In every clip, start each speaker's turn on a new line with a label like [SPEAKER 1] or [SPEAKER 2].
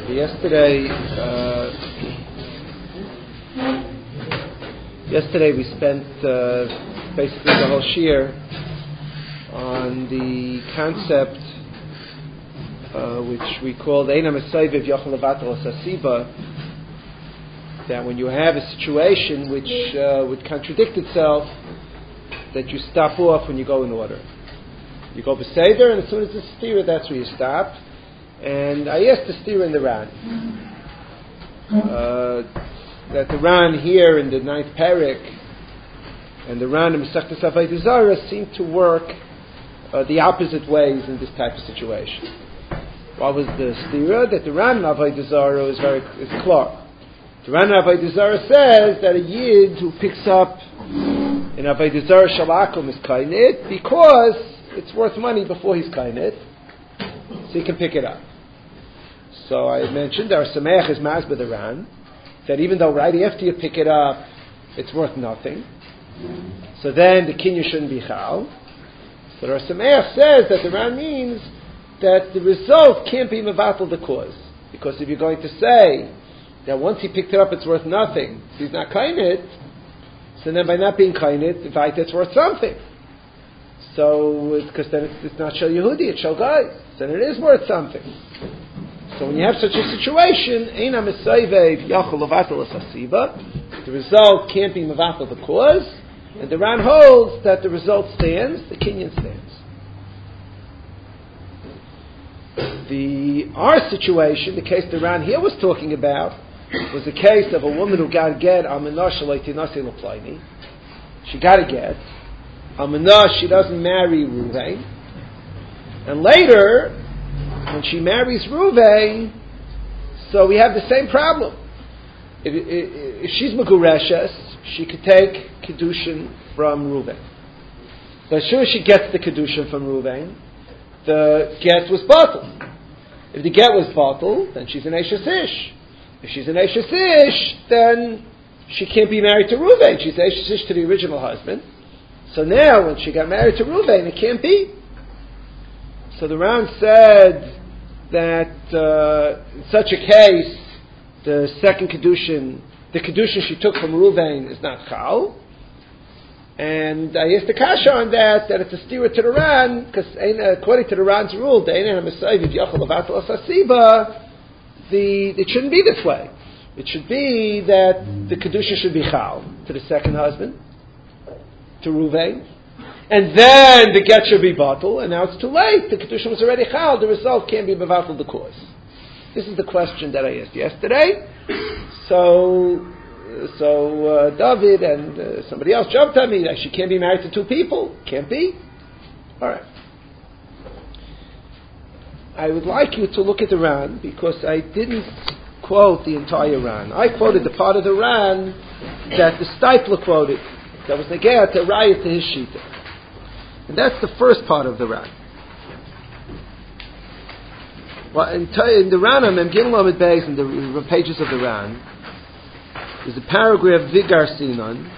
[SPEAKER 1] Yesterday we spent basically the whole shiur on the concept which we called Eina Mesayviv Yochel Levatel Sasiba, that when you have a situation which would contradict itself, that you stop off when you go in order. You go beseder, and as soon as it's stira, that's where you stop. And I asked the stira in the Ran. That the Ran here in the 9th parak and the Ran in Masechtas Avodah Zarah seem to work the opposite ways in this type of situation. What was the stira? That the Ran in Avodah Zarah is clear. The Ran in Avodah Zarah says that a yid who picks up in Avodah Zarah shalakum is kainit because it's worth money before he's kainit, so he can pick it up. So I mentioned our Sameach is Masbeh the Ran, that even though right after you pick it up, it's worth nothing, so then the kinyan shouldn't be chal. But our Sameach says that the Ran means that the result can't be mevatel the cause, because if you're going to say that once he picked it up it's worth nothing, so he's not kainit, so then by not being kainit, in fact it's worth something. So because then it's not shel Yehudi, it's shel Gai, then it is worth something. So when you have such a situation, Eina Mesayviv Yochel Levatel Sasiba, the result can't be mevatel the cause, and the Ran holds that the result stands, the kinyan stands. Our situation, the case the Ran here was talking about, was the case of a woman who got a get Almanah Shalei Tinasi L'Plaini. She got a get. Almanah, she doesn't marry Ruvain. And later, when she marries Ruvain, so we have the same problem. If she's Megureshes, she could take Kedushin from Ruvain. But as soon as she gets the Kedushin from Ruvain, the get was bottled. If the get was bottled, then she's an Eishes Ish. If she's an Eishes Ish, then she can't be married to Ruvain. She's Eishes Ish to the original husband. So now, when she got married to Ruvain, it can't be. So the Ran said that in such a case, the second Kedushin, the Kedushin she took from Ruvain is not Chal. And I asked the Kasha on that it's a stira to the Ran, because according to the Ran's rule, the Eina Mesayviv Yochel Levatel Sasiba, it shouldn't be this way. It should be that the Kedusha should be Chal to the second husband, to Ruvain, and then the get should be Batel, and now it's too late. The Kedusha was already Chal, the result can't be Mevatel the cause. This is the question that I asked yesterday. So David and somebody else jumped at me that she can't be married to two people. Can't be? All right. I would like you to look at the Ran, because I didn't quote the entire Ran. I quoted the part of the Ran that the Steipler quoted, that was Negea to Raya to his Shita. And that's the first part of the Ran. Well, in the Ran, I'm Gimel Amid Beis, in the pages of the Ran, there's a paragraph Vigar Sinon.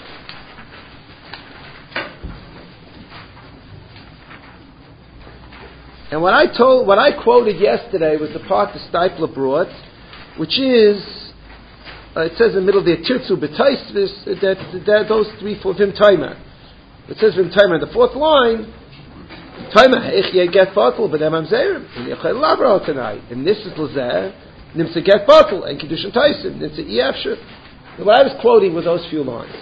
[SPEAKER 1] And what I quoted yesterday was the part the Steipler brought, which is, it says in the middle there, Tirtzu B'Taisvis, that those 3-4 Vim Taima. It says Vim Taima in the fourth line, Taima Hechye Get Batel B'Dem Amzerim, and Yechay Labra tonight. And this is Lazeh, Nimsa Get Batel, and Kedushin Taisim, Nimsa Iafshir. What I was quoting were those few lines.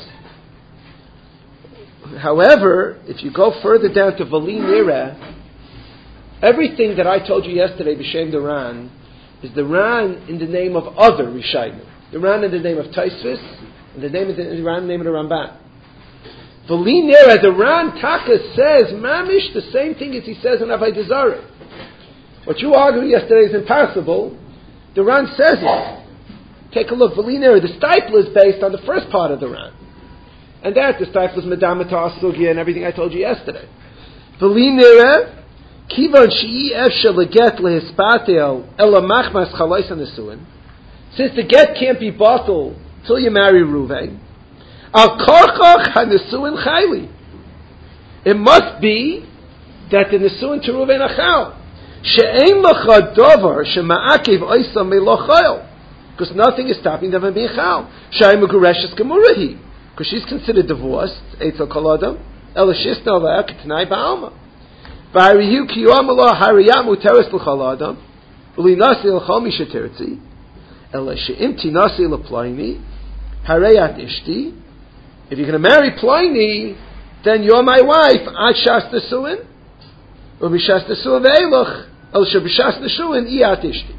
[SPEAKER 1] However, if you go further down to Vali Nira, everything that I told you yesterday, B'Shem the Ran, is the Ran in the name of other Rishayim. The Ran in the name of Taisvis, and the Ran in the name of the Ramban. Vali Nira, the Ran Taka says, Mamish, the same thing as he says in Avodah Zarah. What you argued yesterday is impossible. The Ran says it. Take a look. Vali Nira, the Steipler is based on the first part of the Ran. And that, the Steipler is Medamata Asugya and everything I told you yesterday. Vali Nira, Kivan Sh'i Efsha Leget Lehispateo Ela Machmas Chalais Nesuin. Since the get can't be bottled till you marry Ruvain, Al Korchoch HaNesuin Chayli. It must be that the Nesuin to Ruvain Achal. She'ein lacha davar shema'akev oisa melochayil. Because nothing is stopping them from being chal. Shai megureshes gemurahi. Because she's considered divorced. Eitzel kol adam. Ela shisna alea k'tanai ba'alma. V'hariyu kiyom alo hariyat muteres l'chol adam. V'linasi l'chol mishatertzi. Ela she'im tinasi l'playni. Hareyat ishti. If you're going to marry Pliny, then you're my wife. Ad shas nesuin. U'b'shas nesuin ve'eloch. El sheb'shas nesuin iyat ishti.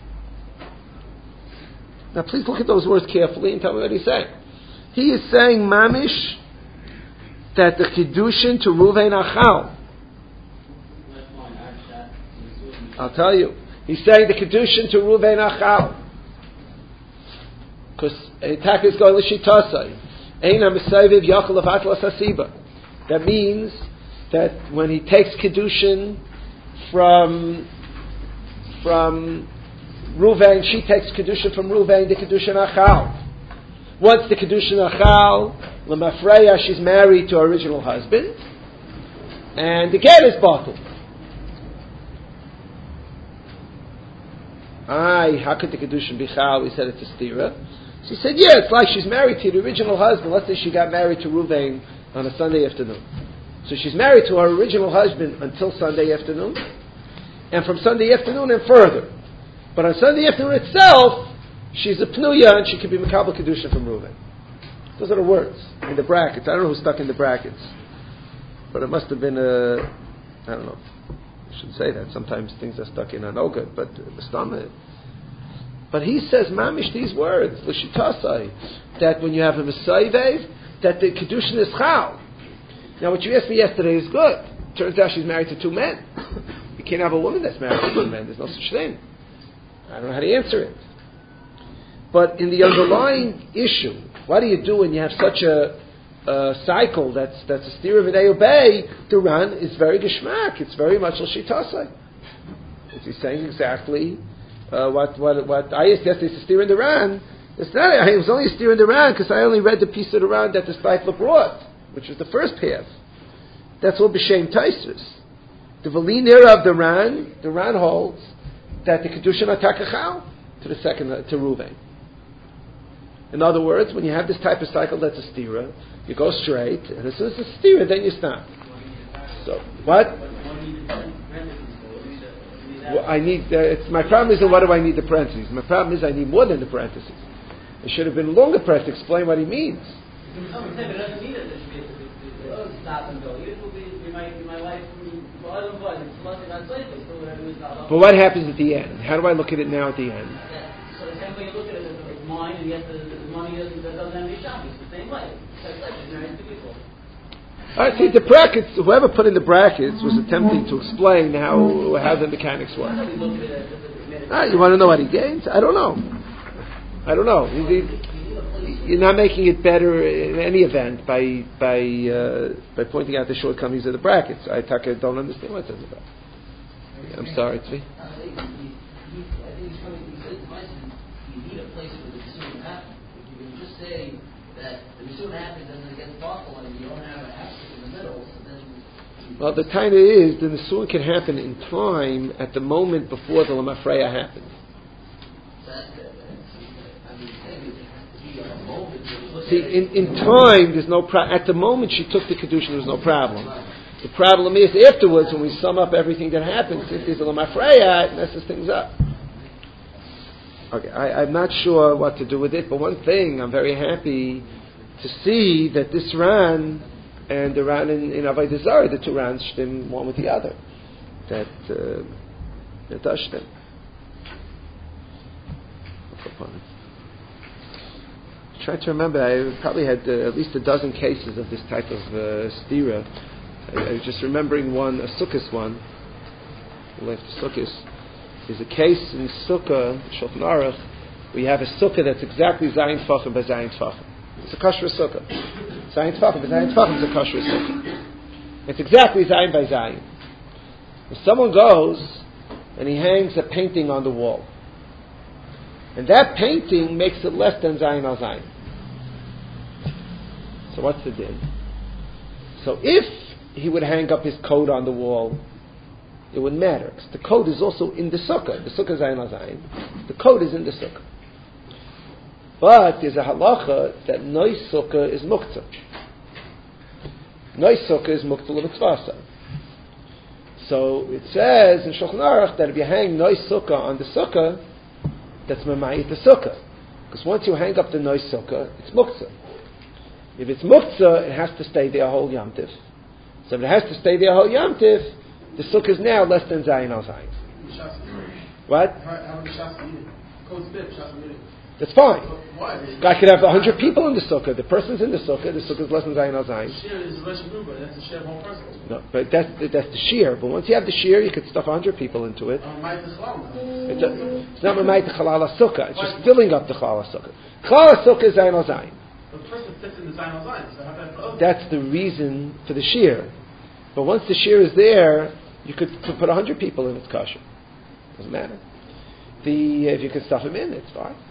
[SPEAKER 1] Now please look at those words carefully and tell me what he's saying. He is saying, mamish, that the Kiddushin to Ruvain Achal. I'll tell you. He's saying the Kiddushin to Ruvain Achal. Because Taka is going L'shitasai. Eina Mesaviv Yachal of Atlas Hasiba. That means that when he takes Kiddushin from Ruvain, she takes Kedusha from Ruvain, the Kedusha Achal. Once the Kedusha Achal, Lemafreya, she's married to her original husband, and the get is bottled. How could the Kedusha be Chal? We said it's a stira. She said, yeah, it's like she's married to the original husband. Let's say she got married to Ruvain on a Sunday afternoon. So she's married to her original husband until Sunday afternoon, and from Sunday afternoon and further. But on Sunday afternoon itself, she's a pnuya and she can be Mekabel Kedusha from Reuven. Those are the words in the brackets. I don't know who stuck in the brackets. But it must have been I don't know. I shouldn't say that. Sometimes things are stuck in are no good. But he says, mamish, these words, l'shitasai, that when you have a Messiah, that the Kedusha is chal. Now what you asked me yesterday is good. Turns out she's married to two men. You can't have a woman that's married to two men. There's no such thing. I don't know how to answer it. But in the underlying issue, what do you do when you have such a cycle that's a steer of an obey? The Ran is very geschmack. It's very much l'shitasai. He's saying exactly what I asked yesterday. It's a steer in the Ran. It's not. It was only a steer in the Ran because I only read the piece of the Ran that the Steipler brought, which was the first path. That's all b'shem Taisus. The Velinir of the Ran holds that the Kedushin atakachal to the second, to Ruvain. In other words, when you have this type of cycle that's a stira, you go straight, and as soon as it's a stira, then you stop. So, what? Well, I need, my problem isn't what do I need the parentheses. My problem is I need more than the parentheses. It should have been longer press to explain what he means. But what happens at the end? How do I look at it now at the end?
[SPEAKER 2] So the same way you look at it, it's mine, and yet the money doesn't have any shop. It's the same way.
[SPEAKER 1] All right, see, the brackets, whoever put in the brackets was attempting to explain how the mechanics work. You want to know what he gains? I don't know. You're not making it better in any event by pointing out the shortcomings of the brackets. I don't understand what it's about. I'm sorry, Tzvi.
[SPEAKER 2] I think he's coming. He said to myself, you need a place where the Nisuin happens. If you can just say that the Nisuin happens and then it gets thoughtful and you don't have a happen in the middle, so then.
[SPEAKER 1] Well, the taina is the Nisuin can happen in time at the moment before the Lamafreya happens. See, in time, there's no at the moment she took the Kedusha, there was no problem. The problem is afterwards, when we sum up everything that happens, if there's a Lamafreya, it messes things up. Okay, I'm not sure what to do with it, but one thing, I'm very happy to see that this Ran and the Ran in Avodah Zarah, the two Rans stem one with the other. That does stem. Try to remember, I probably had at least a dozen cases of this type of stira. I was just remembering one, a Sukkos one. Left Sukkos is a case in Sukkah, Shulchan Aruch, where you have a Sukkah that's exactly Zayin Tfachim by Zayin Tfachim. It's a kosher Sukkah. Zayin Tfachim by Zayin Tfachim is a kosher Sukkah. It's exactly Zayin by Zayin. If someone goes and he hangs a painting on the wall, and that painting makes it less than Zayin al Zayin. So what's the din? So if he would hang up his coat on the wall, it wouldn't matter. Because the code is also in the sukkah. The sukkah is Zayin al-Zayin. The code is in the sukkah. But there's a halacha that nois sukkah is muktzah. Nois sukkah is muktzah l'mitzvasa. So it says in Shulchan Aruch that if you hang nois sukkah on the sukkah, that's mamayit the sukkah. Because once you hang up the nois sukkah, it's muktzah. If it's muktzah, it has to stay there a whole Yom Tif. So if it has to stay there a whole Yom Tif, the sukkah is now less than Zayin al Zayin. What? That's fine. Guy could have 100 people in the sukkah. The person's in the sukkah is less than Zayin al Zayin. No, but that's the shear. But once you have the shear, you could stuff 100 people into it. It's not Mamayit the Chalal HaSukkah. It's just filling up the Chalal HaSukkah. Chalal HaSukkah is Zayin al Zayin.
[SPEAKER 3] The person sits in the Zayin al Zayin. So how
[SPEAKER 1] that's the reason for the shear. But once the shear is there, you could put 100 people in its kosher. Doesn't matter. If you can stuff them in, it's fine.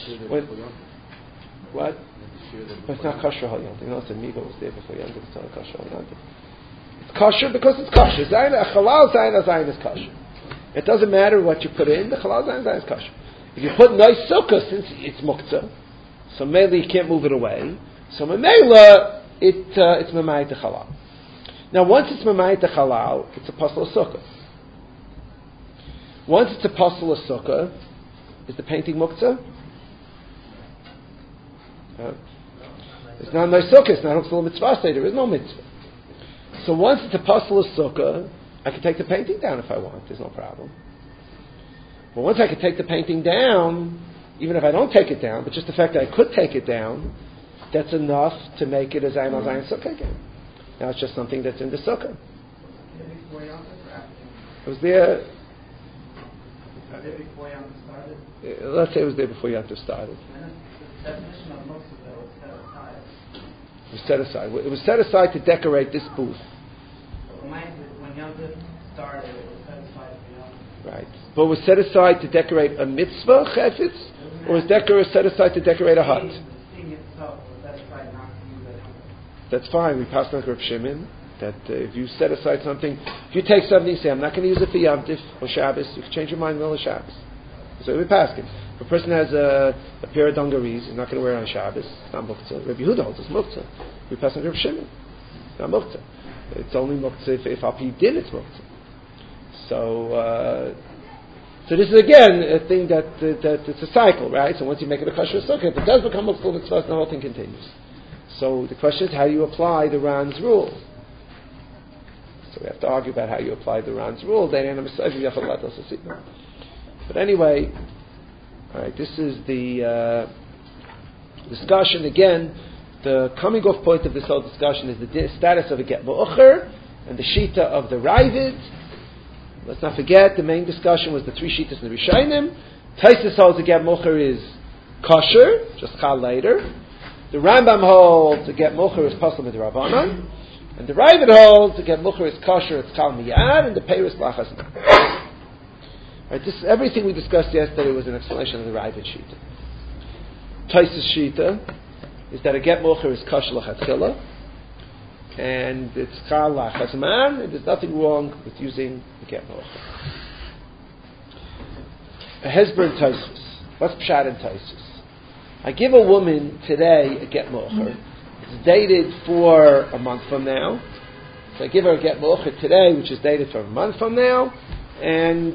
[SPEAKER 1] What? But it's not kosher hal yontif. You know, it's a migo was there before yontif. It's not kosher hal yontif. It's kosher because it's kosher. Chalal Zayin al Zayin is kosher. It doesn't matter what you put in. The Chalal Zayin al Zayin is kosher. If you put nice sukkah, since it's muktzah, so maybe you can't move it away. So Mamela, it's Mamayit the Chalal. Now, once it's Mamayit the Chalal, it's a pasal of sukkah. Once it's a pasal of sukkah, is the painting muktzah? It's not nice sukkah. It's not a mitzvah. There is no mitzvah. So once it's a pasal of sukkah, I can take the painting down if I want. There's no problem. But once I can take the painting down, even if I don't take it down, but just the fact that I could take it down, that's enough to make it a Zayin al Zayin sukkah again. Now it's just something that's in the sukkah. It was there. Let's say it was there before Yom Tov started.
[SPEAKER 3] The definition of muktzah was set aside.
[SPEAKER 1] It was set aside. It was set aside to decorate this booth.
[SPEAKER 3] When Yom Tov started, it was set aside for Yom Tov.
[SPEAKER 1] Right. But it was set aside to decorate a mitzvah chefetz, or was set aside to decorate a hut?
[SPEAKER 3] The thing itself was set aside not to use at Yom Tov.
[SPEAKER 1] That's fine. We passed on Rav Shimon that if you set aside something, if you take something and say, I'm not going to use it for Yom Tif or Shabbos, you can change your mind in the middle of Shabbos. So we pass it. If a person has a pair of dungarees, he's not going to wear it on Shabbos, it's not muktzah. Rabbi Yehuda holds it's muktzah. We pass on Rav Shimon. It's not muktzah. It's only muktzah if Al-Pi din it's muktzah. So this is again a thing that it's a cycle, right? So once you make it a kosher sukkah, if it does become muktzah mitzvah, the whole thing continues. So the question is, how do you apply the Ran's rule? So we have to argue about how you apply the Ran's rule. But anyway, all right. This is the discussion again. The coming off point of this whole discussion is the status of a get mu'acher and the shita of the Ravid. Let's not forget the main discussion was the three shitas in the Rishonim. Taisus holds the get mu'acher is kosher, just chal later. The Rambam holds the get mu'acher is pasal midrabanan, and the Ravid holds the get mu'acher is kosher, it's chal miyad, and the peiros lachas. Right, this everything we discussed yesterday was an explanation of the Ravid shita. Taisus shita is that a get mocher is kosher l'chatchila, and it's chal lachazman, and there's nothing wrong with using the get mocher. A hezber in Taisus. What's pshat in Taisus? I give a woman today a get mocher. It's dated for a month from now. So I give her a get mocher today, which is dated for a month from now. And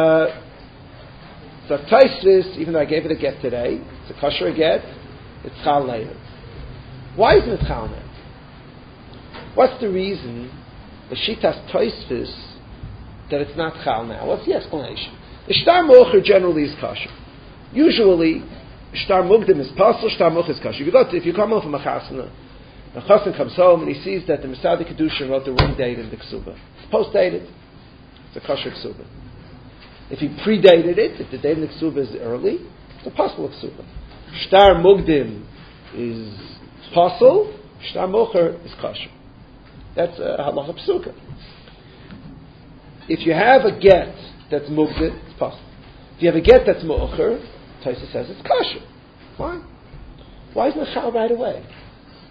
[SPEAKER 1] so Taisus, even though I gave it a get today, it's a kosher get, it's chal later. Why isn't it chal now? What's the reason, the shitas Taisus, that it's not chal now? What's the explanation? The shtar mocher generally is kosher. Usually, shtar mugdim is pasal, shtar mocher is kosher. If you come home from a chasana, the chassan comes home and he sees that the Masada Kedusha wrote the wrong date in the ksuba. It's post-dated. It's a kosher ksuba. If he predated it, if the date in the ksuba is early, it's a pasal ksuba. Shtar mugdim is pasal, shtar mocher is kosher. That's a halacha psuka. If you have a get that's mugdim, it's pasal. If you have a get that's mocher, Taisa says it's kosher. Why? Why isn't it chal right away?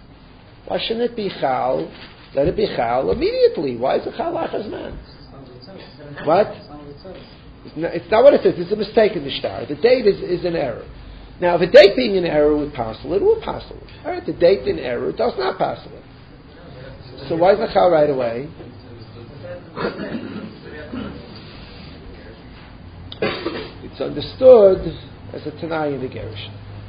[SPEAKER 1] Why shouldn't it be chal? Let it be chal immediately. Why is it chal lachas man? What? It's not what it says. It's a mistake in the shtar. The date is an error. Now, if a date being an error would passel it will passel it. All right, the date in error does not passel it. So why is the chal right away? It's understood as a tanai in the gerish.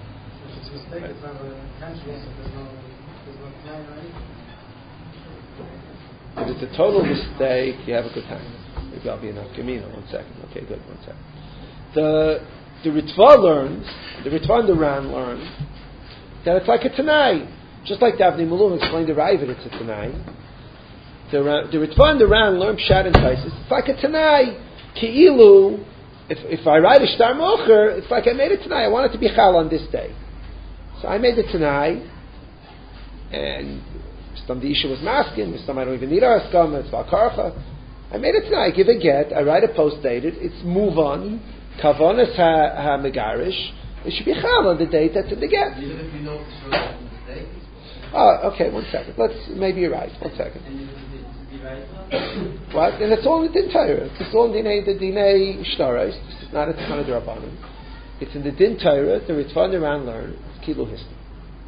[SPEAKER 1] If it's a total mistake, you have a good time. Maybe I'll be enough. Give me 1 second. Okay, good. 1 second. The Ritva learns, the Ritva and the Ran learn that it's like a tanai. Just like Davnei Malum explained the Ravid, it's a tanai. The Ritva and the Ran learn Pshat and Taisus. It's like a tanai. Ki'ilu, if I write a shtar mocher, it's like I made a tanai. I want it to be chal on this day. So I made the tanai, and some the issue was masking, some I don't even need a haskama, it's valkarcha. I made it tanai. I give a get, I write a post dated, it's move on, kavonas ha megarish. It should be chal on the date that's in the get.
[SPEAKER 2] Even if you know for sure that's a mistake?
[SPEAKER 1] Oh, okay, 1 second. Maybe you're right. 1 second. What? And it's all in the Din Torah. It's all in the Dinei Shtaros. It's not a Tanah D'Rabbanan. It's in the Din Torah. The Ritva and the Ran learn. It's Kilu Histam.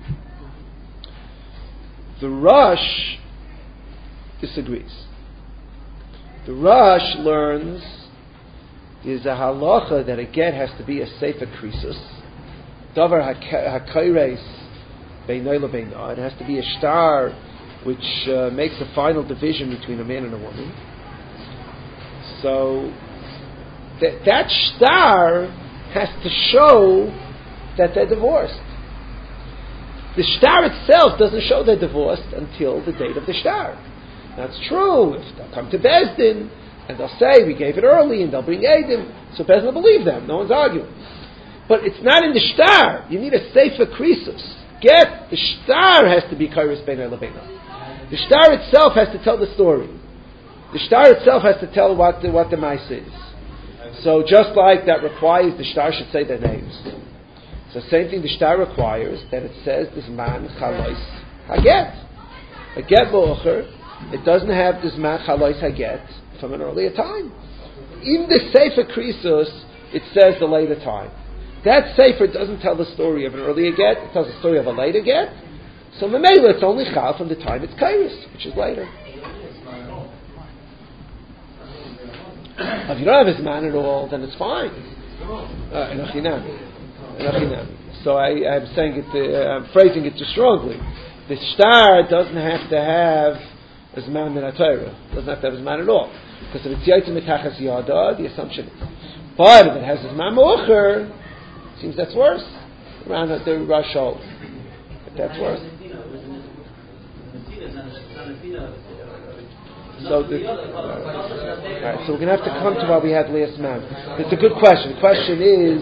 [SPEAKER 1] The Rosh disagrees. The Rosh learns is a halacha that a get has to be a sefer krisus. Davar hakayres beinay lebeina. It has to be a shtar which makes a final division between a man and a woman. So that shtar has to show that they're divorced. The shtar itself doesn't show they're divorced until the date of the shtar. That's true. If they'll come to Beis Din and they'll say we gave it early and they'll bring Eidim, so Beis Din will believe them. No one's arguing. But it's not in the shtar. You need a sefer krisus. The shtar has to be kairos beinay lebeina. The shtar itself has to tell the story. The shtar itself has to tell what the ma'ase is. So just like that requires the shtar should say their names. So same thing the shtar requires that it says this man chalois haget. A get bo'ocher, it doesn't have this man chalois haget from an earlier time. In the sefer krisus, it says the later time. That sefer doesn't tell the story of an earlier get; it tells the story of a later get. So Memela, it's only chal from the time it's kairos, which is later. If you don't have his man at all, then it's fine. So I'm saying it. I'm phrasing it too strongly. The shtar doesn't have to have his man min haTorah. Doesn't have to have his man at all, because if it's yaitz mitachas yada, the assumption is. But if it has his man mocher, seems that's worse. Around the Rosh holds. That's worse. So we're going to have to come to why we had last man. It's a good question. The question is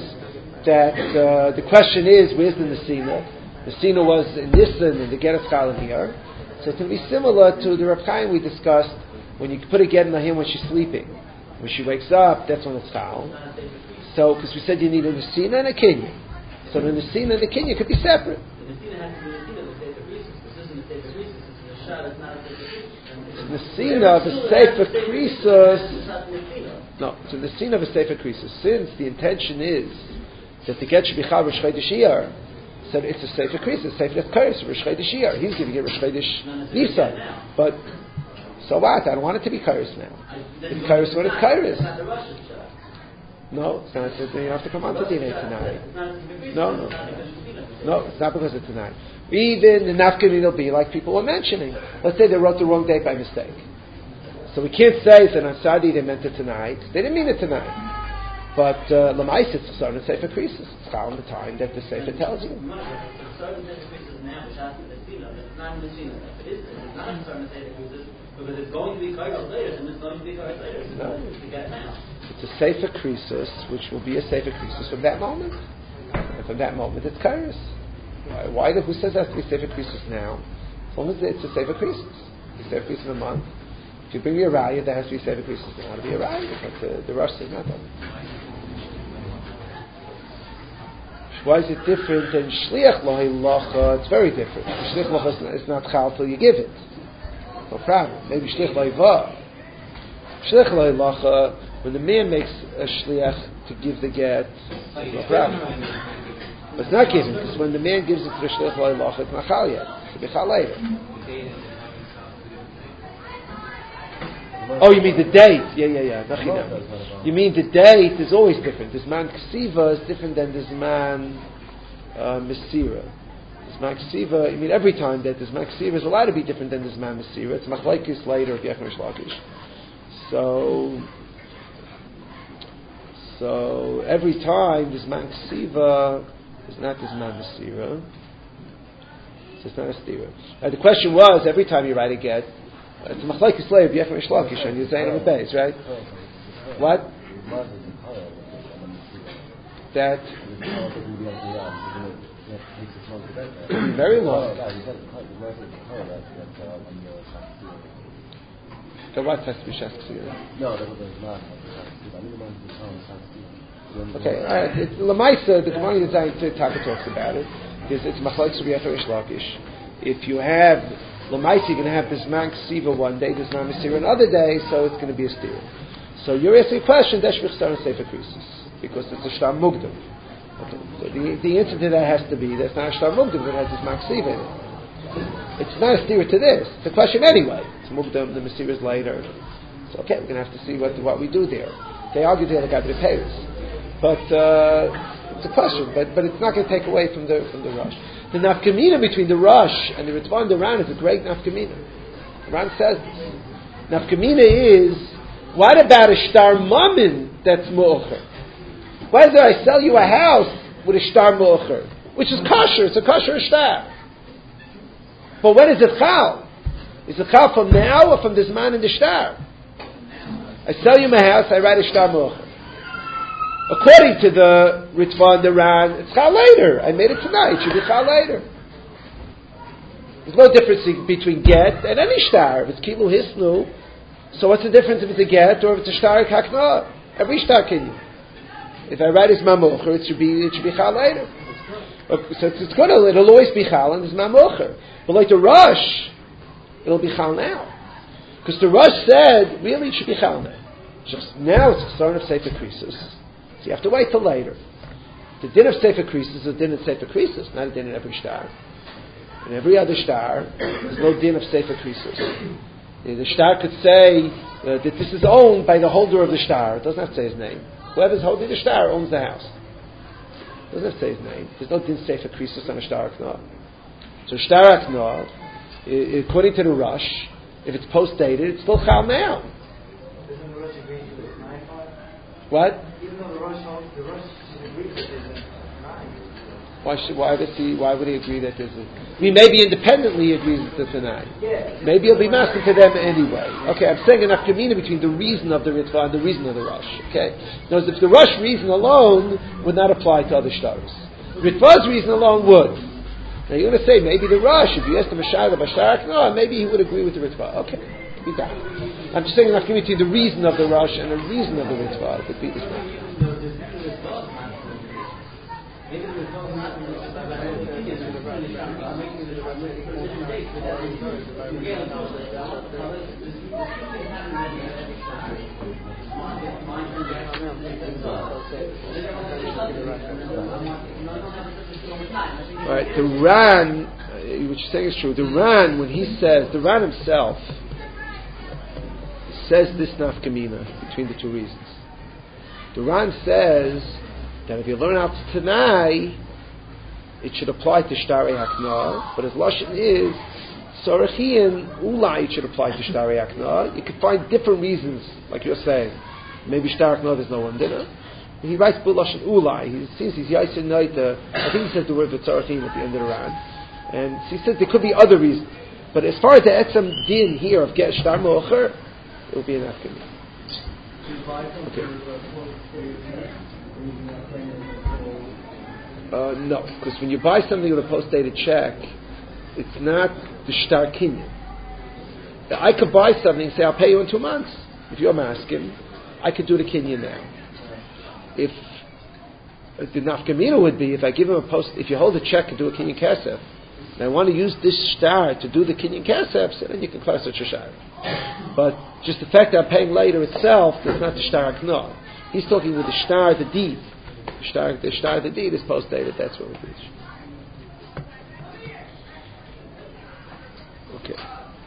[SPEAKER 1] where's the Nesina? The Nesina was in Nisan and the get of Chal here. So it's going to be similar to the Reb Chaim we discussed when you put a get in the hand when she's sleeping. When she wakes up, that's when it's Chal. So because we said you need a Nesina and a Kinyan. So the Nesina and the Kinyan could be separate.
[SPEAKER 2] The Nesina has to be Nesina of the Sefer Krisus. This isn't the Sefer Krisus. It's a shot. It's not a Sefer Krisus.
[SPEAKER 1] The scene of a Sefer Krisus. No, it's in the scene of a Sefer Krisus. Since the intention is that the get should be Chal Rosh Chodesh Iyar, so it's a Sefer Krisus, Sefer Kairos Rosh Chodesh Iyar. He's giving it Rosh Chodesh Nisan, but so what? I don't want it to be Kairos now. It's Kairos when it's Kairos. No, it's not. You have to come on to Dinei tonight. No, it's not because it's tonight. Even the nafkamin will be like people were mentioning. Let's say they wrote the wrong date by mistake. So we can't say that on Saturday they meant it tonight. They didn't mean it tonight. But Lamais it's starting to Sefer Krisus. It's found the time that the Sefer tells you. No. It's a Sefer Krisus, which will be a Sefer Krisus from that moment. And from that moment it's Kairos. Why? Who says it has to be Sefer Krisus now? As long as it's a Sefer Krisus. It's a Sefer Krisus in a month. If you bring me a raya, there has to be Sefer Krisus. There ought to be a raya, but the Rosh says not that. Why is it different than Shliach Lohi Locha? It's very different. Shliach Locha is not Chal till you give it. No problem. Maybe Shliach Lohi Va. Shliach La'ilacha, when the man makes a shliach to give the get, no problem. But it's not given, because when the man gives it to the Shliach La'ilacha, it's not chal yet. It's be chal later. Oh, you mean the date? Yeah. You mean the date is always different. This man ksiva is different than this man mesira. This man ksiva, you mean every time that this man ksiva is allowed to be different than this man mesira. It's machlekes later of Yechon Rish Lakish. So every time this man ksiva is not this man mesira. So it's not a stira. The question was, every time you write a get, it's a machlekes later of Yechon Rish Lakish, and you're saying on the base, right? What? That very long. So what has to be Shas Ksira?
[SPEAKER 4] No, that was not.
[SPEAKER 1] Okay, all right. Lamaisa, the Gemara Zayin Taka talks about it. It's machlekes of Yechon Rish Lakish. If you have Lamaisa, you're going to have this man Ksiva one day, this man Mesira another day, so it's going to be a steer. So you're asking a question, Deshvich Star and Sefer Krisis, because it's a Shtar Mugdam. Okay, so the answer to that has to be, that's not a Shtar Mugdam, but it has this man Ksiva in it. It's not a steer to this. It's a question anyway. It's Mugdam, the Mesira is later. So okay, we're going to have to see what we do there. They argue there, the Gadri Paris. But it's a question, but it's not going to take away from the rush. The nafkamina between the rush and the Ritva and the Ran is a great nafkamina. The Ran says this. Nafkamina is, what about a shtar mamin that's mu'ocher? Whether I sell you a house with a shtar mu'ocher, which is kosher, it's a kosher shtar. But when is it chal? Is it chal from now or from this man in the shtar? I sell you my house, I write a shtar mu'ocher. According to the Ritva and the Ran, it's chal later. I made it tonight. It should be chal later. There's no difference between get and any shtar. If it's kilu hisnu, so what's the difference if it's a get or if it's a shtar kakna? Every shtar kinyu. If I write his mamocher, it should be chal later. So it's good. It'll always be chal and it's mamocher. But like the rush, it'll be chal now. Because the rush said, really, it should be chal now. Just now it's a son of Sefer Krisis. So you have to wait till later. The din of Sefer Krisis is a din of Sefer Krisis, not a din in every shtar. In every other shtar, there's no din of Sefer Krisis. The shtar could say that this is owned by the holder of the shtar. It doesn't have to say his name. Whoever's holding the shtar owns the house. It doesn't have to say his name. There's no din Sefer Krisis on a shtar aknah. So shtar aknah, according to the rush, if it's post-dated, it's still chal now.
[SPEAKER 3] Doesn't the rush agree to the nine part?
[SPEAKER 1] What?
[SPEAKER 3] Even though the rush should agree that there's a nine.
[SPEAKER 1] Why would he agree that there's a... maybe independently he agrees that it's a nine.
[SPEAKER 3] Yeah.
[SPEAKER 1] Maybe he'll be masking to them anyway. Okay, I'm saying enough kamina between the reason of the Ritva and the reason of the rush. Okay? Notice if the rush reason alone would not apply to other shtars. Ritva's reason alone would. Now you're going to say maybe the rush, if you ask the Mashar, the Bashar, no, maybe he would agree with the Ritva. Okay, be that. I'm just saying enough between the reason of the rush and the reason of the Ritva. It could be this way. Right, the Ran, what you're saying is true. The Ran, when he says, the Ran himself says this nafkamina between the two reasons. The Ran says that if you learn out Tanai, it should apply to Shtarei Hakna, but his lashon is Sorechian Ulai, it should apply to Shtarei Hakna. You could find different reasons, like you're saying. Maybe Shtarei Hakna there's no one dinner. He writes Lashon Ulai. He seems he's Yaisa Naita. I think he says the word V'tzarechim at the end of the Ran. And he says there could be other reasons. But as far as the Etzem Din here of Get Shtar Mo'acher, it will be an Afghan. Okay. No, because when you buy something with a post-dated check, it's not the Shtar Kinyan. I could buy something and say, I'll pay you in 2 months. If you're masking, I could do the Kinyan now. If the nafkamina would be, if I give him if you hold a check and do a Kinyan Kesef, and I want to use this Shtar to do the Kinyan Kesef, so then you can class it Shashar. But Just the fact that I'm paying later itself is not the shtar hakna. He's talking with the shtar, the deed. The shtar, the deed is post-dated. That's what we teach. Okay.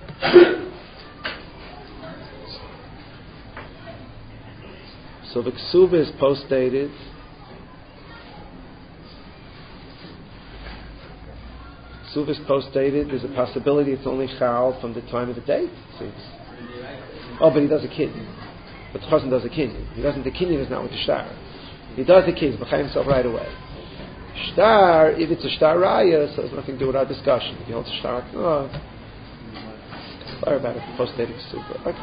[SPEAKER 1] So the ksuba is post-dated. Ksuba is post-dated. There's a possibility it's only chal from the time of the date. Oh, but he does a kinyan. But the chazan does a kinyan. He doesn't. The kinyan is not with the shtar. He does the kinyan, but himself right away. Shtar, if it's a shtar raya, so it has nothing to do with our discussion. If you hold a shtar, no. Sorry about it. Post-dated ksuba. Okay.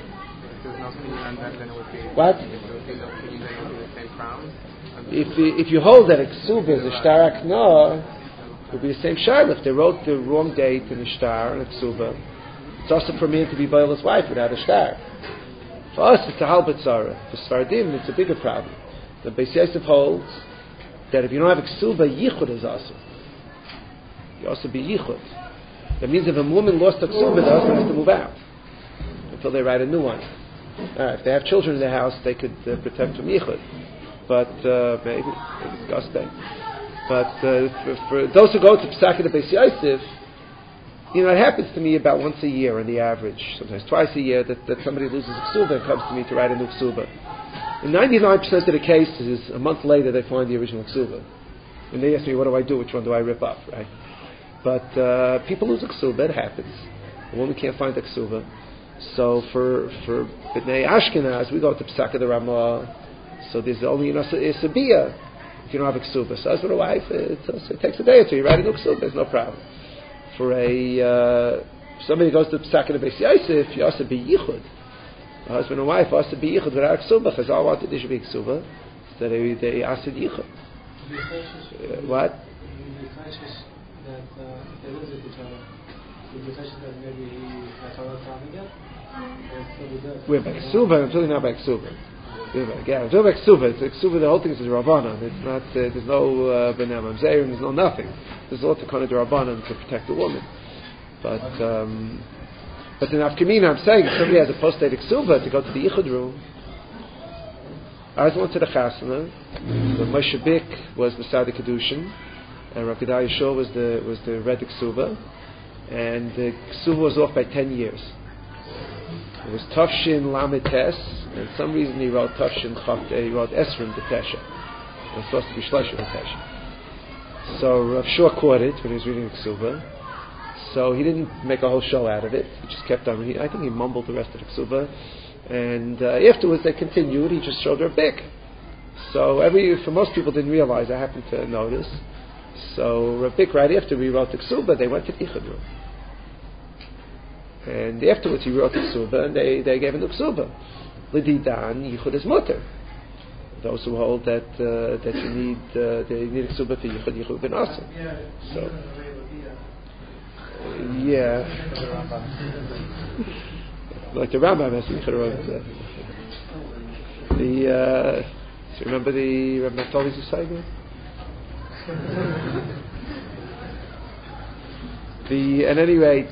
[SPEAKER 1] What? If you hold that a ksuba is a shtar akna, it will be the same shayla. If they wrote the wrong date in the shtar and a ksuba, it's also for me to be Baila's wife without a shtar. For us, it's a halbatzara. For Sfardim, it's a bigger problem. The Beis Yosef holds that if you don't have a ksuba, yichud is also. You also be yichud. That means if a woman lost a ksuba, the husband has to move out until they write a new one. If they have children in the house, they could protect from yichud. But maybe disgusting. But for those who go to Pesach of Beis Yosef, it happens to me about once a year on the average, sometimes twice a year, that somebody loses a ksuba and comes to me to write a new ksuba. In 99% of the cases, a month later they find the original ksuba. And they ask me, what do I do? Which one do I rip up? Right? But people lose a ksuba, it happens. A woman can't find a ksuba. So for B'nai Ashkenaz, we go to Pesach of the Ramah, so there's only a sabiyah if you don't have a ksuba. So husband or wife, it takes a day or two, you write a new ksuba, there's no problem. For somebody who goes to Pesach of the Beis Yosef, you also be yichud. A husband and wife also be yichud without ksuba. Chazal wanted there should be ksuba, so they asked yichud. What?
[SPEAKER 4] That they live with each other. The discussion that maybe he has a time again.
[SPEAKER 1] We're by ksuba. I'm talking now by ksuba. Yeah, I'm talking about ksuba. Ksuba. The whole thing is rabbanan. It's not. There's no benam zeir. There's no nothing. There's all the kind of rabbanan to protect the woman. But in Afkamina, I'm saying if somebody has a post-dated ksuba to go to the yichud room. I went to the chasana. The Moshe Bik was the Sadi Kedushin. And Rav Gedaliah Shul was the Red Ksuba, and the Ksuba was off by 10 years. It was Tafshin Lamed Tes, and for some reason he wrote Tafshin Chav. He wrote Esrim B'Tesha. It was supposed to be Shloshim B'Tesha. So Rav Shua caught it when he was reading the Ksuba. So he didn't make a whole show out of it. He just kept on reading. I think he mumbled the rest of the Ksuba, and afterwards they continued. He just showed her big. So for most people didn't realize. I happened to notice. So Rabik, right after we wrote the ksuba, they went to the yichud room, and afterwards he wrote the ksuba, and they gave him the ksuba. L'didan yichud is mutter. Those who hold that you need a ksuba for yichud ben asa. So yeah, like the Rambam has yichud. So remember the Rabbi Naftali's Yisrael? At any rate,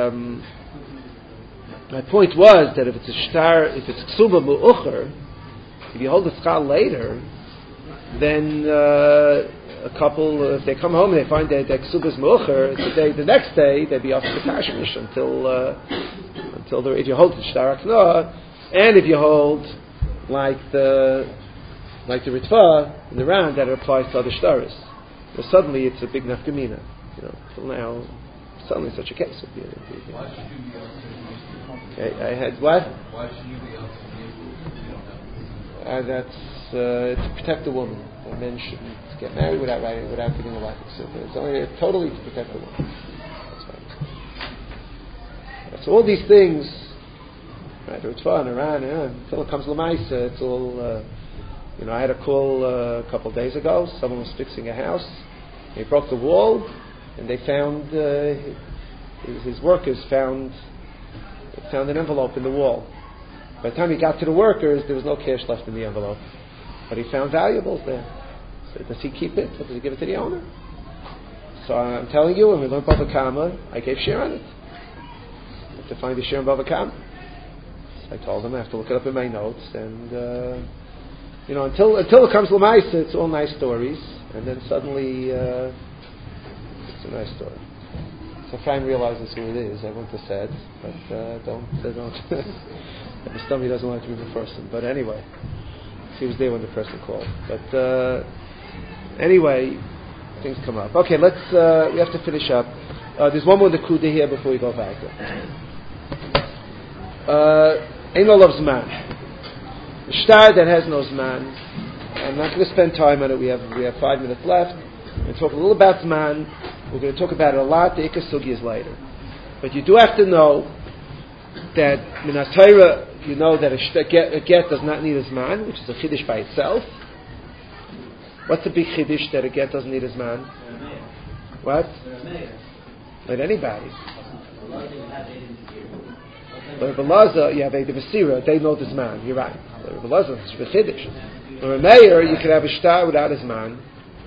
[SPEAKER 1] my point was that if it's a shtar, if it's ksuba mu'ucher, if you hold the schal later, then a couple, if they come home and they find that ksuba is mu'ucher, the next day they'd be off the tashmish until if you hold the shtar akna, and if you hold like the Ritva in the round that it applies to other shtaris. So suddenly it's a big nafkamina. Till now, suddenly such a case would be.
[SPEAKER 5] Why should you be able to?
[SPEAKER 1] Okay, I had what?
[SPEAKER 5] Why should you be able to?
[SPEAKER 1] That's to protect the woman. The men shouldn't get married without giving a wife a ksuba. It's only totally to protect the woman. That's fine. So all these things, right? It's fun around until it comes lamaisa. It's all. I had a call a couple of days ago. Someone was fixing a house. They broke the wall, and they found his workers found an envelope in the wall. By the time he got to the workers, there was no cash left in the envelope, but he found valuables there. So does he keep it, or does he give it to the owner? So I'm telling you, when we learned Bava Kama, I gave share on it. You have to find the share in Bava Kama. I told him I have to look it up in my notes, and until it comes Lamaisa, it's all nice stories, and then suddenly it's a nice story. So Chaim realizes who it is. Everyone is sad, but don't. Somebody doesn't want it to be the person. But anyway, he was there when the person called. But anyway, things come up. Okay, we have to finish up. There's one more Nakuda here before we go back. Ain't no love Zman. The star that has no Zman. I'm not going to spend time on it. We have 5 minutes left. We're going to talk a little about Zman. We're going to talk about it a lot. The Ikar Sugi is later. But you do have to know that Minas Torah, you know that a get does not need a Zman, which is a Chiddush by itself. What's the big Chiddush that a get doesn't need a Zman? What? Like anybody. But Belaza, you have a Devasira, they know the Zman. You're right. But Belaza, it's a Chiddush. Or a mayor, you could have a shtar without a Zman.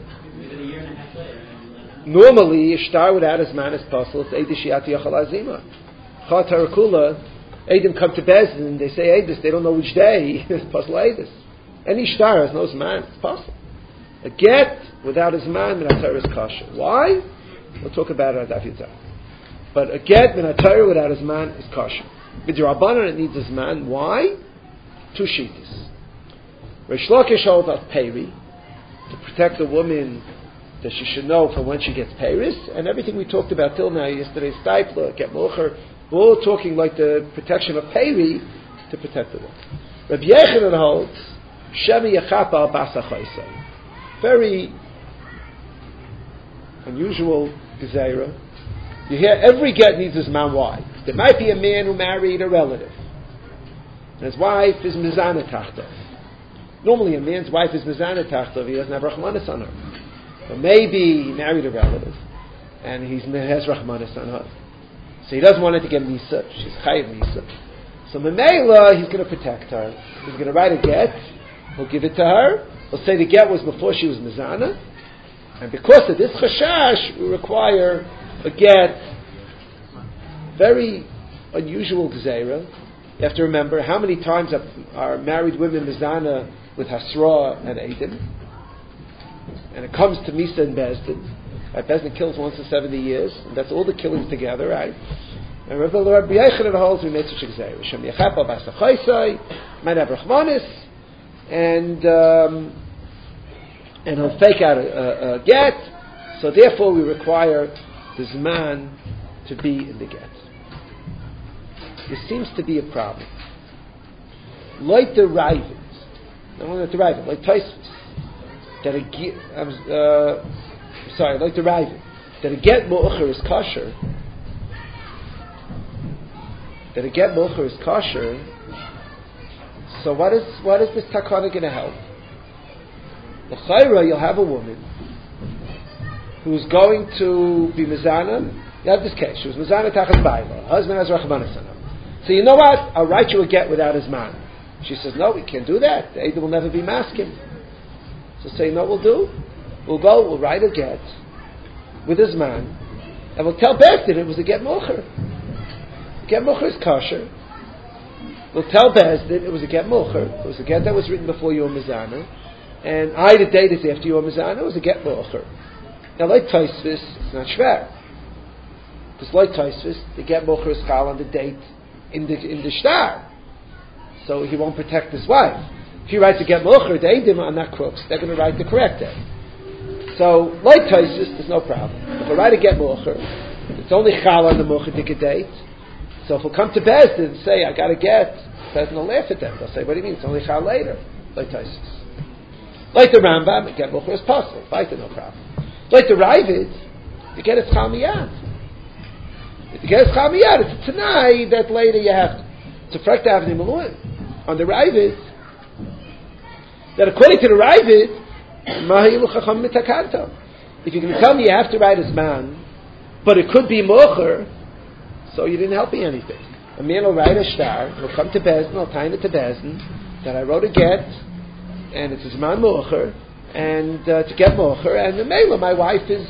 [SPEAKER 1] Normally, a shtar without a Zman is possible. It's Eidish Yati Yachal Azima. Chat Harakula, Eidim come to Bezdin, they say Eidis, they don't know which day, it's possible Eidis. Any shtar has no Zman, it's possible. A get without a Zman, Minat Torah is kosher. Why? We'll talk about it at Daf Yitzhak. But a get Minat Torah without a Zman is kosher. With your Rabbanan, it needs a Zman. Why? 2 shittas. Reish Lakish holds out Peri, to protect a woman that she should know from when she gets Paris, and everything we talked about till now, yesterday's Steipler, Get Mocher, we're all talking like the protection of Peri to protect the woman. Rabbi Yechanan holds, Shemi Yachapa al Basa Chaisai. Very unusual Gezeira. You hear every get needs his man. Why? There might be a man who married a relative, and his wife is Mizana Tachtov. Normally a man's wife is Mizana Tachtov, he doesn't have Rachmanis on her. But maybe he married a relative, and he has Rachmanis on her. So he doesn't want her to get Misa. She's Chayiv Misa. So Memela, he's going to protect her. He's going to write a get. He'll give it to her. He'll say the get was before she was Mizana. And because of this Chashash, we require a get. Very unusual Gzeira. You have to remember how many times are married women Mizana with Hasra and Eidim. And it comes to Misa and Bezdin. Right? Bezdin kills once in 70 years, and that's all the killings together, right? And Rabbi Yechanan holds we made such a Gzeira. Shem Yechapa Basa Chaisai, might have Rachmanis, and he'll fake out a get. So therefore we require the Zman to be in the get. There seems to be a problem. Like the Ravid, not only the Ravid, like Taisvus, that like the Ravid, that a get Mo'ucher is kosher. That a get Mo'ucher is kosher. So what is this takana going to help? The Chayra, you'll have a woman who's going to be Mizana. You have this case. She was Mizana Tachas Baila. Her husband has Rachmanis on her. So you know what? I'll write you a get without his man. She says, no, we can't do that. The Eidah will never be masking. So say, no, we'll do. We'll write a get with his man, and we'll tell Bezdin it was a get mocher. Get mocher is kosher. We'll tell Bezdin it was a get mocher. It was a get that was written before Yom Mizana, and the date is after Yom Mizana. It was a get mocher. Now, like Taisvis, it's not shver. Because like Taisvis, the get mocher is chal on the date in the shtar, so he won't protect his wife. If he writes a get mocher, the Eidim are not crooks. They're going to write the correct day. So, like Taisvis, there's no problem. If I write a get mocher, it's only chal on the mochadika date. So if we'll come to Bezdin and say, I got a get, Bezdin will laugh at them. They'll say, what do you mean? It's only chal later. Like Taisvis. Like the Rambam, a get mocher is possible. Like no problem. Like the Ravid, the get is chal miyad. If you get a chal miyad, it's a Tanai that later you have to. It's a frekta avnim aluim. On the Ravid, that according to the Ravid, if you're going to tell me you have to write as man, but it could be mocher, so you didn't help me anything. A man will write a shtar, he'll come to Bezdin, I'll tie it to Bezdin, that I wrote a get, and it's a zman mocher, and to get mocher, and the mela, my wife is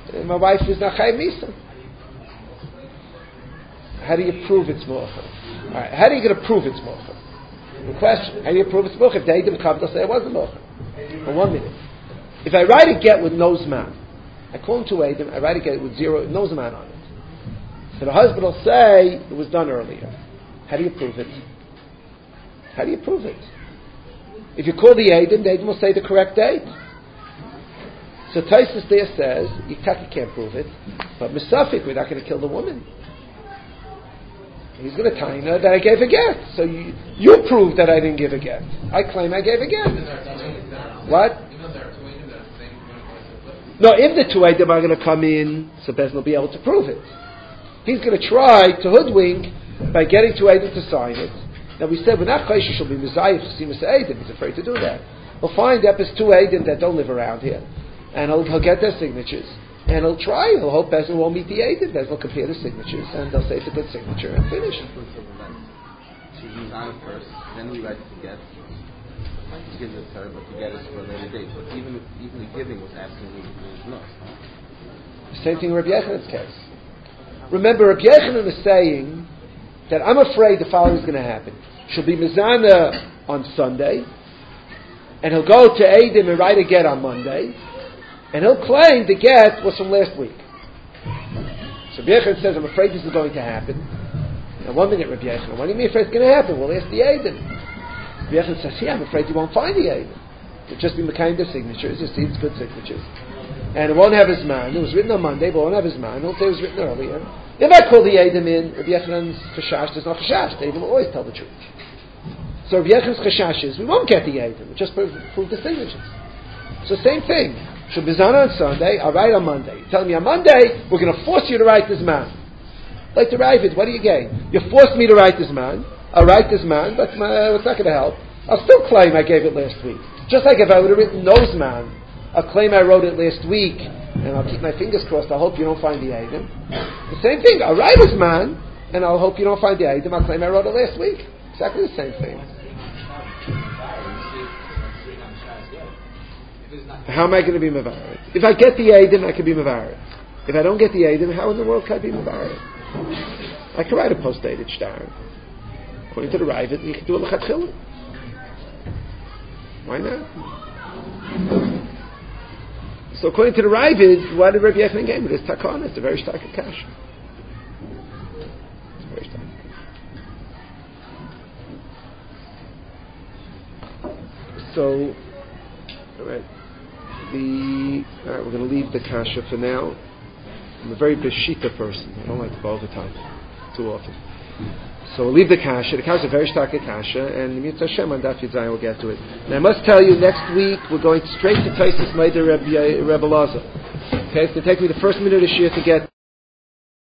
[SPEAKER 1] nachay misa. How do you prove it's mocher? Alright, how are you going to prove it's mocha? The question, how do you prove it's mocha? If the Eidim come, they'll say it wasn't mocha. For 1 minute. If I write a get with no zman, I call him 2 Eidim, I write a get with no zman on it. So the husband will say it was done earlier. How do you prove it? How do you prove it? If you call the Eidim will say the correct date. So Taisus there says, you can't prove it, but Misafik, we're not going to kill the woman. He's going to tell you that I gave a get. So you prove that I didn't give a get. I claim I gave a get. What? No, if the 2 Eidim are going to come in, so Bezin will be able to prove it. He's going to try to hoodwink by getting 2 Eidim to sign it. Now we said, we're not Chaysha shall be Mizayif Chasimus Eidim. He's afraid to do that. He'll find that there's 2 Eidim that don't live around here. And he'll get their signatures. And he'll try. He'll hope Bezin won't meet the Eidim. Bezin will compare the signatures. And they'll say it's a good signature and finish.
[SPEAKER 6] So he's on first. Then we write to get. He gives it to her, but to get it for a later date. But even the giving was absolutely no.
[SPEAKER 1] Same thing in Rabbi Yechanan's case. Remember, Rabbi Yechanan is saying that I'm afraid the following is going to happen. She'll be Mizana on Sunday, and he'll go to Eidim and write a get on Monday, and he'll claim the get was from last week. So Rabbi Yechanan says, I'm afraid this is going to happen. Now 1 minute, Rabbi Yechanan, what do you mean afraid it's going to happen? We'll ask the Eidim. Rabbi Yechanan says, I'm afraid you won't find the Eidim. It'll just be Mekayim the signatures, you see, it's good signatures. And it won't have his man. It was written on Monday, but it won't have his man. It'll say it was written earlier. If I call the Eidim in, Rabbi Yechanan's chashash, there's no chashash. The Eidim will always tell the truth. So Rabbi Yechanan's chashash is, we won't get the Eidim. We'll just prove the signatures. So same thing. Should be Zana on Sunday, I'll write on Monday. You're telling me on Monday, we're going to force you to write this man. Like to write it, what do you gain? You forced me to write this man. I'll write this man, but it's not going to help. I'll still claim I gave it last week. Just like if I would have written nose man, I'll claim I wrote it last week, and I'll keep my fingers crossed. I hope you don't find the Eidim. The same thing. I'll write as man, and I'll hope you don't find the Eidim. I'll claim I wrote it last week. Exactly the same thing. How am I going to be Mevared? If I get the Eidim, I can be Mevared. If I don't get the Eidim, how in the world can I be Mevared? I can write a post-dated shtar. According to the Ravid, you can do a Lechatchila. Why not? So according to the Ravid, why did Rabbi Yechanan give it? It's takana. It's a very stark kasha. It's very stark. So, all right. We're going to leave the kasha for now. I'm a very beshita person. I don't like to go over time too often. So we'll leave the kasha. The kasha is a very stark kasha, and Mitzvah Hashem on Daf Yud will get to it. And I must tell you, next week we're going straight to Taisus Meider Rebbe Laza. Okay, it's going to take me the first minute of Shia to get